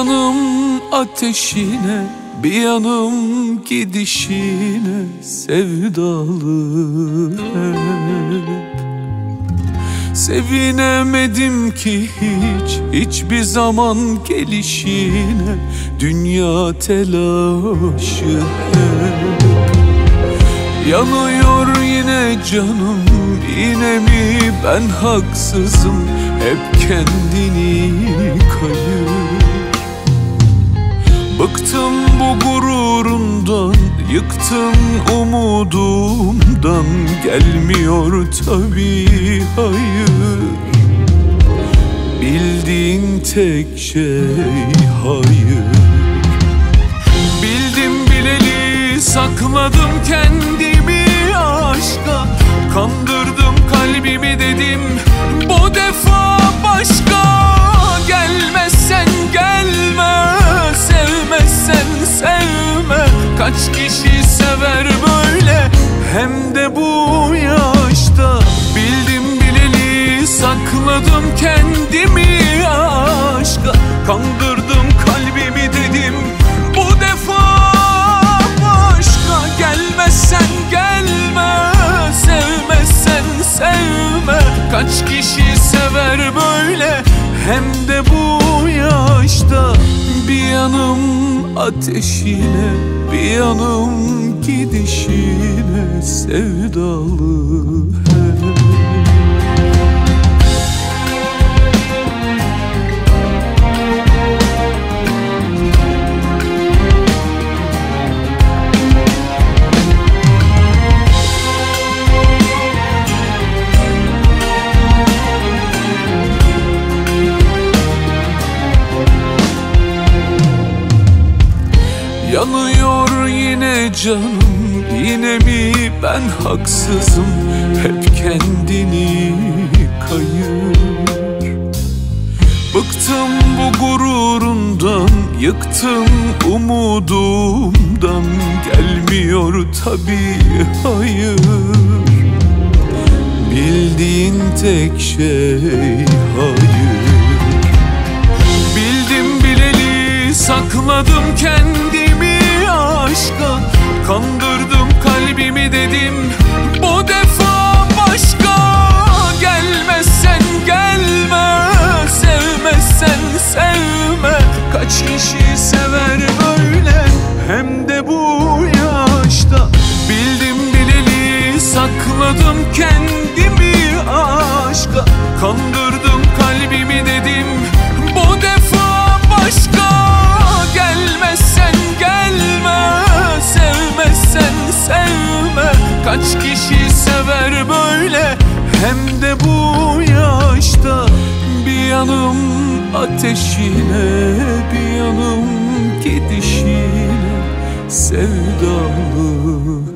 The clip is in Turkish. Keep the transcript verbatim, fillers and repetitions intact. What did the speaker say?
yanım ateşine, bir yanım gidişine sevdalı hep. Sevinemedim ki hiç, hiçbir zaman gelişine, dünya telaşı hep. Yanıyor yine canım, yine mi ben haksızım, hep kendini kayır. Bıktım bu gururundan, yıktın umudumdan, gelmiyor tabii hayır. Bildiğin tek şey hayır. Bildim bileli sakladım kendimi aşka, kandırdım kalbimi dedim bu defa başka. Gelmezsen gelme, sevmezsen sevme. Kaç kişi sever böyle, hem de bu yaşta. Bildim bileli sakladım kendimi aşka, kandırdım kalbimi dedim bu defa başka. Gelmezsen gelme, sevmezsen sevme. Kaç kişi sever böyle, hem de bu yaşta. Bir yanım ateşine, bir yanım gidişine sevdalı hep. Yanıyor yine canım, yine mi ben haksızım, hep kendini kayır. Bıktım bu gururundan, yıktım umudumdan, gelmiyor tabii hayır. Bildiğin tek şey hayır. Bildim bileli sakladım kendimi aşka, kandırdım kalbimi dedim bu defa başka. Gelmezsen gelme, sevmezsen sevme. Kaç kişi sever böyle, hem de bu yaşta. Bildim bileli sakladım kendimi aşka, kandırdım kalbimi dedim bu defa başka. Gelmezsen gelme, sevmezsen sevme. Kaç kişi sever böyle, hem de bu yaşta. Bir yanım ateşine, bir yanım gidişine sevdalı